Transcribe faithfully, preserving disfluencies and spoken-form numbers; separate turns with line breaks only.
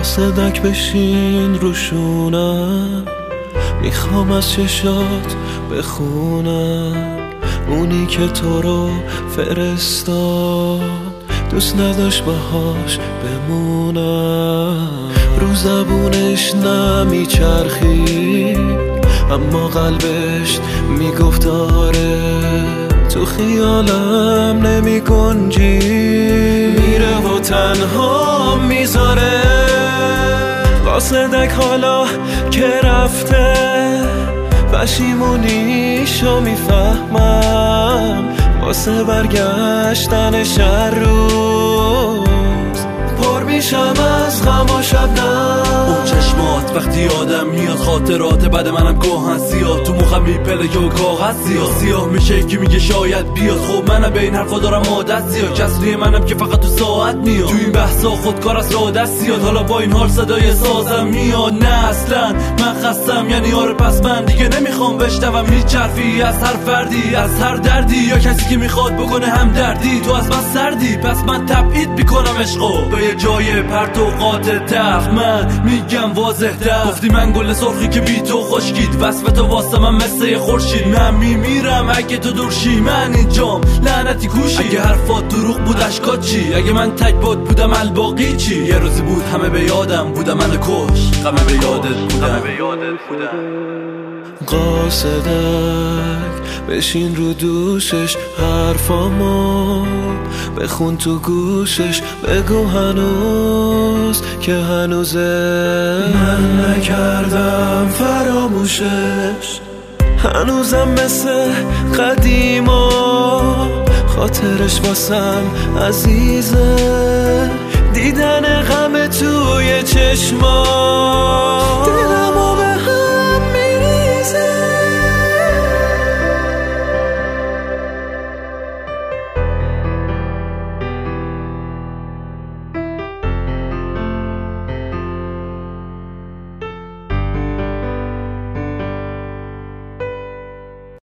قاصدک بشین روشونم، میخوام از چشات بخونم اونی که تو رو فرستاد، دوست نداشت باهاش بمونم. رو زبونش نمیچرخید اما قلبش میگفت آره، تو خیالم نمی گنجی، میره و تنها میذاره. قاصدک حالا که رفته پشیمونیشو میفهمم، واسه برگشتنش هر روز پر میشم از غم و شبنم.
اون چشمات وقتی آدم میاد خاطرات بعد منم گاهن زیاد، تو مخم میپلکه و کاغذ زیاد سیاه میشه که میگه شاید بیاد. خب منم به این حرفا دارم عادت زیاد، کسریه منم که فقط تو ساعت میاد، تو این بحثا خودکار از را دست زیاد. حالا با این حال صدای سازم میاد، نه اصلا من خستم، یعنی آره پس من دیگه نمیخوام بشنوم میچرفی از هر فردی از هر دردی، یا کسی که میخواد بکنه هم دردی. تو از من سردی پس من تبعید میکنم عشقو به یه جای پرت و قاطع تخت. من میگم واضح تر، گفتی من گل سرخی که بی تو خشکید، وصف تو واسه من مثل خورشید. من میمیرم اگه تو دورشی، من اینجام لعنتی کوشی. اگه حرفات دروغ بود اشکات چی؟ اگه من تک باد بودم الباقی چی؟ یه روزی بود همه به یادم بودم من کش، غمه به یادت بودم.
قاصدک بشین رو دوشش حرفامو بخون تو گوشش، بگو هنوز که هنوزه من نکردم فراموشش، هنوزم مثل قدیما خاطرش واسم عزیزه، دیدن غم توی چشما